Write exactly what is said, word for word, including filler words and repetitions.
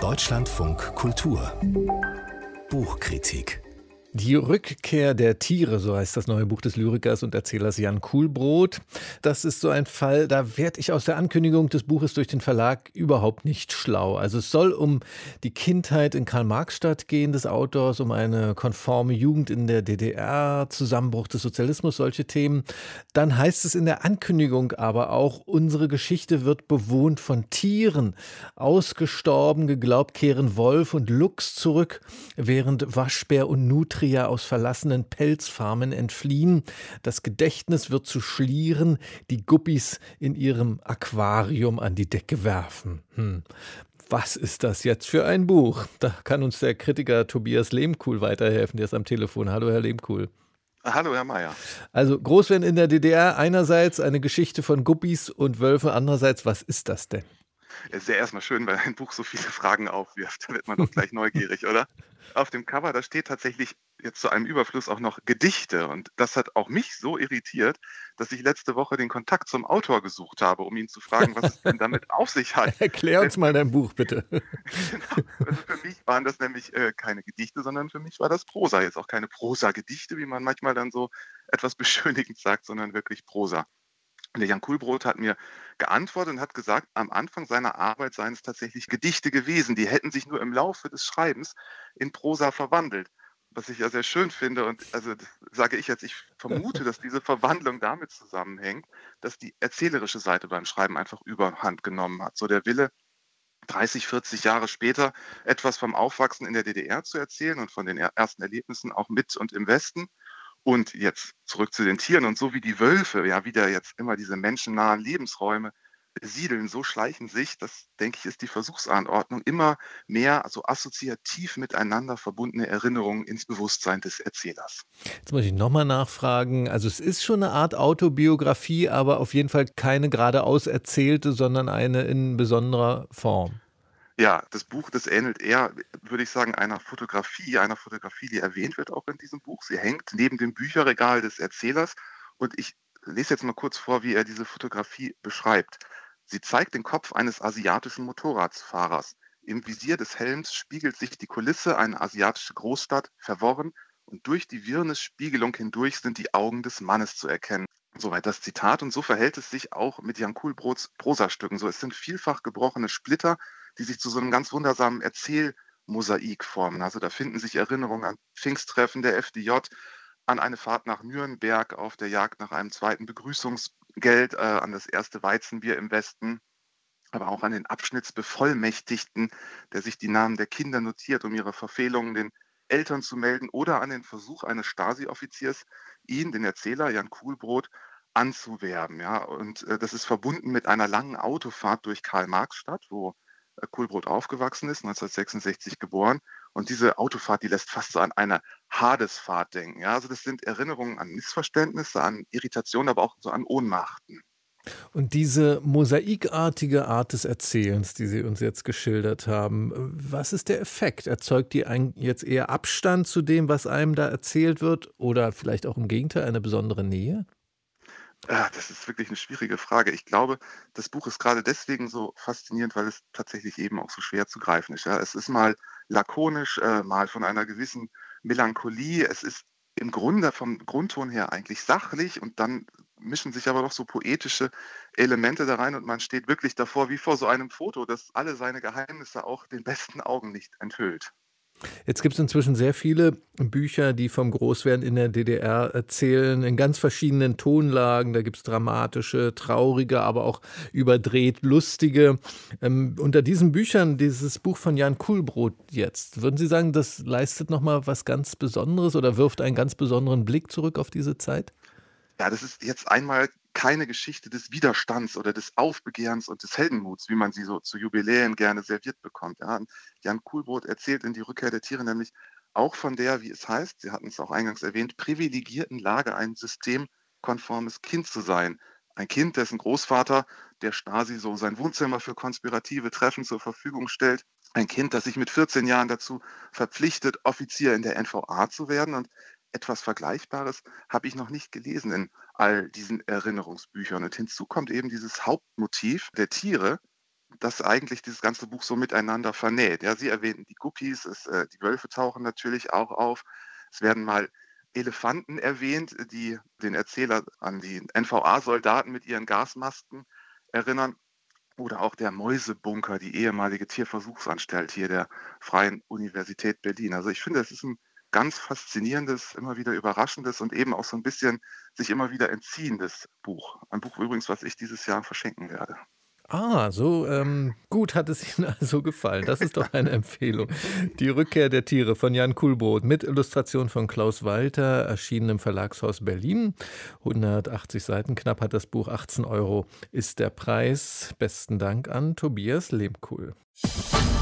Deutschlandfunk Kultur Buchkritik. Die Rückkehr der Tiere, so heißt das neue Buch des Lyrikers und Erzählers Jan Kuhlbrot. Das ist so ein Fall, da werde ich aus der Ankündigung des Buches durch den Verlag überhaupt nicht schlau. Also es soll um die Kindheit in Karl-Marx-Stadt gehen des Autors, um eine konforme Jugend in der D D R, Zusammenbruch des Sozialismus, solche Themen. Dann heißt es in der Ankündigung aber auch, unsere Geschichte wird bewohnt von Tieren. Ausgestorben, geglaubt, kehren Wolf und Luchs zurück, während Waschbär und Nutria aus verlassenen Pelzfarmen entfliehen. Das Gedächtnis wird zu Schlieren, die Guppies in ihrem Aquarium an die Decke werfen. Hm. Was ist das jetzt für ein Buch? Da kann uns der Kritiker Tobias Lehmkuhl weiterhelfen, der ist am Telefon. Hallo, Herr Lehmkuhl. Hallo, Herr Mayer. Also Großwern in der D D R, einerseits eine Geschichte von Guppies und Wölfen, andererseits, was ist das denn? Es ist ja erstmal schön, weil ein Buch so viele Fragen aufwirft. Da wird man doch gleich neugierig, oder? Auf dem Cover, da steht tatsächlich jetzt zu einem Überfluss auch noch Gedichte. Und das hat auch mich so irritiert, dass ich letzte Woche den Kontakt zum Autor gesucht habe, um ihn zu fragen, was es denn damit auf sich hat. Erklär uns mal dein Buch, bitte. Genau. Also für mich waren das nämlich äh, keine Gedichte, sondern für mich war das Prosa. Jetzt auch keine Prosa-Gedichte, wie man manchmal dann so etwas beschönigend sagt, sondern wirklich Prosa. Und der Jan Kuhlbrot hat mir geantwortet und hat gesagt, am Anfang seiner Arbeit seien es tatsächlich Gedichte gewesen. Die hätten sich nur im Laufe des Schreibens in Prosa verwandelt. Was ich ja sehr schön finde. Und also sage ich jetzt, ich vermute, dass diese Verwandlung damit zusammenhängt, dass die erzählerische Seite beim Schreiben einfach überhand genommen hat. So der Wille, dreißig, vierzig Jahre später etwas vom Aufwachsen in der D D R zu erzählen und von den ersten Erlebnissen auch mit und im Westen. Und jetzt zurück zu den Tieren. Und so wie die Wölfe ja wieder jetzt immer diese menschennahen Lebensräume besiedeln, so schleichen sich, das denke ich, ist die Versuchsanordnung, immer mehr also assoziativ miteinander verbundene Erinnerungen ins Bewusstsein des Erzählers. Jetzt muss ich nochmal nachfragen. Also es ist schon eine Art Autobiografie, aber auf jeden Fall keine geradeaus erzählte, sondern eine in besonderer Form. Ja, das Buch, das ähnelt eher, würde ich sagen, einer Fotografie, einer Fotografie, die erwähnt wird auch in diesem Buch. Sie hängt neben dem Bücherregal des Erzählers und ich lese jetzt mal kurz vor, wie er diese Fotografie beschreibt. Sie zeigt den Kopf eines asiatischen Motorradfahrers. Im Visier des Helms spiegelt sich die Kulisse, eine asiatische Großstadt, verworren und durch die Wirrnisspiegelung hindurch sind die Augen des Mannes zu erkennen. Soweit das Zitat und so verhält es sich auch mit Jan Kuhlbrots Prosastücken. So, es sind vielfach gebrochene Splitter, die sich zu so einem ganz wundersamen Erzählmosaik formen. Also da finden sich Erinnerungen an Pfingsttreffen der F D J, an eine Fahrt nach Nürnberg auf der Jagd nach einem zweiten Begrüßungsgeld, äh, an das erste Weizenbier im Westen, aber auch an den Abschnittsbevollmächtigten, der sich die Namen der Kinder notiert, um ihre Verfehlungen den Eltern zu melden, oder an den Versuch eines Stasi-Offiziers, ihn, den Erzähler Jan Kuhlbrot, anzuwerben. Ja? Und äh, das ist verbunden mit einer langen Autofahrt durch Karl-Marx-Stadt, wo äh, Kuhlbrot aufgewachsen ist, neunzehnhundertsechsundsechzig geboren. Und diese Autofahrt, die lässt fast so an eine Hadesfahrt denken. Ja? Also das sind Erinnerungen an Missverständnisse, an Irritationen, aber auch so an Ohnmachten. Und diese mosaikartige Art des Erzählens, die Sie uns jetzt geschildert haben, was ist der Effekt? Erzeugt die einen jetzt eher Abstand zu dem, was einem da erzählt wird, oder vielleicht auch im Gegenteil eine besondere Nähe? Ah, das ist wirklich eine schwierige Frage. Ich glaube, das Buch ist gerade deswegen so faszinierend, weil es tatsächlich eben auch so schwer zu greifen ist. Ja, es ist mal lakonisch, äh, mal von einer gewissen Melancholie. Es ist im Grunde vom Grundton her eigentlich sachlich und dann mischen sich aber doch so poetische Elemente da rein und man steht wirklich davor wie vor so einem Foto, das alle seine Geheimnisse auch den besten Augen nicht enthüllt. Jetzt gibt es inzwischen sehr viele Bücher, die vom Großwerden in der D D R erzählen, in ganz verschiedenen Tonlagen. Da gibt es dramatische, traurige, aber auch überdreht lustige. Ähm, unter diesen Büchern, dieses Buch von Jan Kuhlbrot jetzt, würden Sie sagen, das leistet nochmal was ganz Besonderes oder wirft einen ganz besonderen Blick zurück auf diese Zeit? Ja, das ist jetzt einmal keine Geschichte des Widerstands oder des Aufbegehrens und des Heldenmuts, wie man sie so zu Jubiläen gerne serviert bekommt. Ja. Und Jan Kuhlbrot erzählt in Die Rückkehr der Tiere nämlich auch von der, wie es heißt, Sie hatten es auch eingangs erwähnt, privilegierten Lage, ein systemkonformes Kind zu sein. Ein Kind, dessen Großvater der Stasi so sein Wohnzimmer für konspirative Treffen zur Verfügung stellt. Ein Kind, das sich mit vierzehn Jahren dazu verpflichtet, Offizier in der N V A zu werden. Und etwas Vergleichbares habe ich noch nicht gelesen in all diesen Erinnerungsbüchern. Und hinzu kommt eben dieses Hauptmotiv der Tiere, das eigentlich dieses ganze Buch so miteinander vernäht. Ja, Sie erwähnten die Guppies, es, äh, die Wölfe tauchen natürlich auch auf. Es werden mal Elefanten erwähnt, die den Erzähler an die N V A-Soldaten mit ihren Gasmasken erinnern. Oder auch der Mäusebunker, die ehemalige Tierversuchsanstalt hier der Freien Universität Berlin. Also ich finde, es ist ein ganz faszinierendes, immer wieder überraschendes und eben auch so ein bisschen sich immer wieder entziehendes Buch. Ein Buch übrigens, was ich dieses Jahr verschenken werde. Ah, so ähm, gut hat es Ihnen also gefallen. Das ist doch eine Empfehlung. Die Rückkehr der Tiere von Jan Kuhlbrot mit Illustration von Klaus Walter, erschienen im Verlagshaus Berlin. hundertachtzig Seiten knapp hat das Buch, achtzehn Euro ist der Preis. Besten Dank an Tobias Lehmkuhl.